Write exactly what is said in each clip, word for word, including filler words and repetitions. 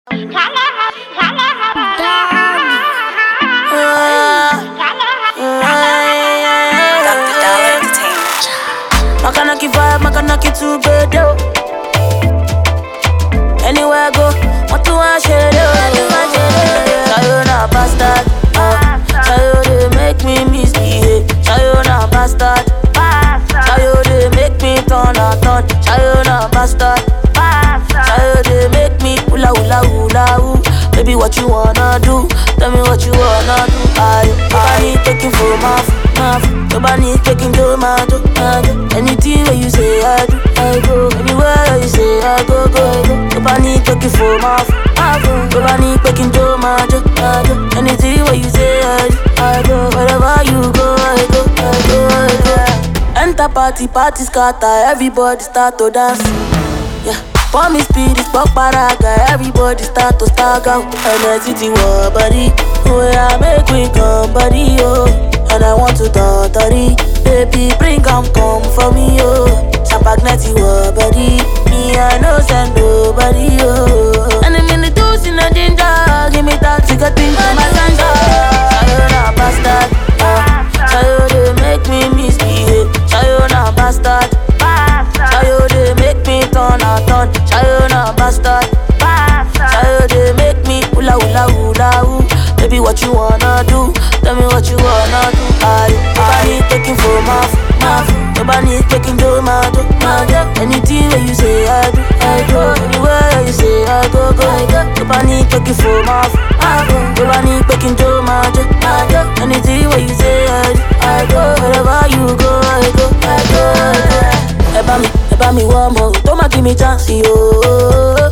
Makanaki vibe, makanaki too bad, yo. Anywhere I go, want to watch it, yo. Sayona bastard, uh. Sayo they make me misbehave. Sayona bastard, Sayo they make me turn a turn. Sayona bastard, Sayo they make me hula hula hula hoo. Baby, what you wanna do? Tell me what you wanna do. I, I need taking for my food. Nobody taking to my do. Anything where you say I do, I go. Anywhere you say I go, go, go. Nobody taking for my food. Nobody taking to my do. Anything where you say I do, I go. Wherever you go, I go, I go, I go. Enter party, party scatter. Everybody start to dance. Yeah. For me speed is pop paraga. Everybody start to stag out. And I see the war body. Where I make we come body, oh. And I want to totally. Baby, bring come, come for me, oh. Champagneti war body. Me, I know send nobody, oh. And I'm in the dose in a ginger. Give me that cigarette thing for my ganja. Sayona bastard, uh. Sayo they make me misbehave. Sayona bastard, Sayo they make me turn a turn. Sayona bastard, Sayo they make me hula hula hula hoo. Baby, what you wanna do? Tell me what you wanna do. I, nobody taking for my food. Nobody taking to my do. Anything where you say I do, I do. Anywhere you say I go, go. Nobody taking for my food. Nobody taking to my do. Anything where you say I do, I go. Wherever you go, I go, I go, I go. Eba me, eba me one more. Don't give me chance, yo.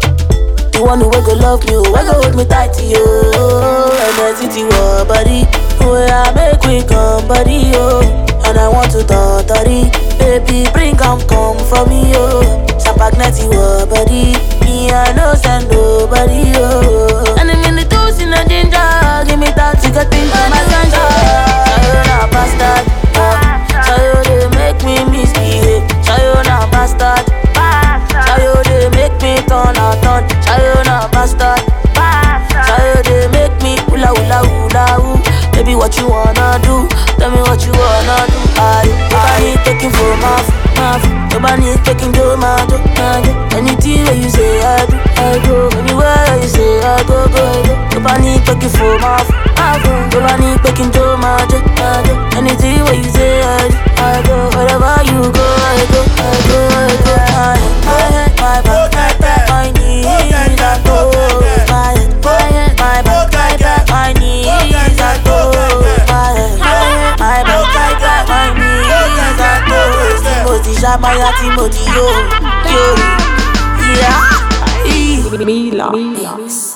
You want to wake go love me, wake go hold me tight, yo. And I see the war body, where I make we come body, yo. And I want to totally, baby, bring come, come for me, yo. Champagneti war body, me I know send nobody, yo. And I'm in the dose in a ginger, give me that cigarette thing for my ganja. Sayona bastard, uh. Sayo they make me misbehave. Sayona bastard, Sayo they make me turn a turn. Sayona bastard, Sayo they make me hula hula hula hoo. Baby, what you wanna do? Tell me what you wanna do. I, nobody taking for my food. Nobody taking to my do. Anything where you say I do, I go. Anywhere you say I go, go, go. Nobody taking for my food. Nobody taking to my do. Anything where you say I do, I go. Wherever you go, I go, I go, I go. My head, my back, my knees, I go. My head, my head, my back, my back, my knees, I go. My head, my back, my knees, I go. Timothy, Shamaya, Timothy, yo, yo, yeah. Mila.